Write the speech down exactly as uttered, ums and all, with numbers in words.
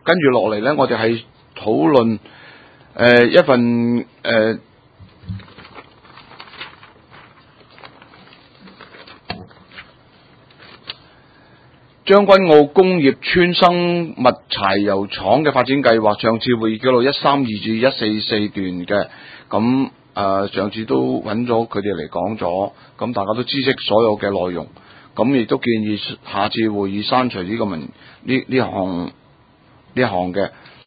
跟住落嚟咧，我哋係討論誒一份誒。呃將軍澳工業村生物柴油廠嘅發展計劃，上次會議記錄一三二至一四四段嘅，咁誒上次都揾咗佢哋嚟講咗，咁大家都知悉所有嘅內容，咁亦都建議下次會議刪除呢個文呢呢項呢項嘅，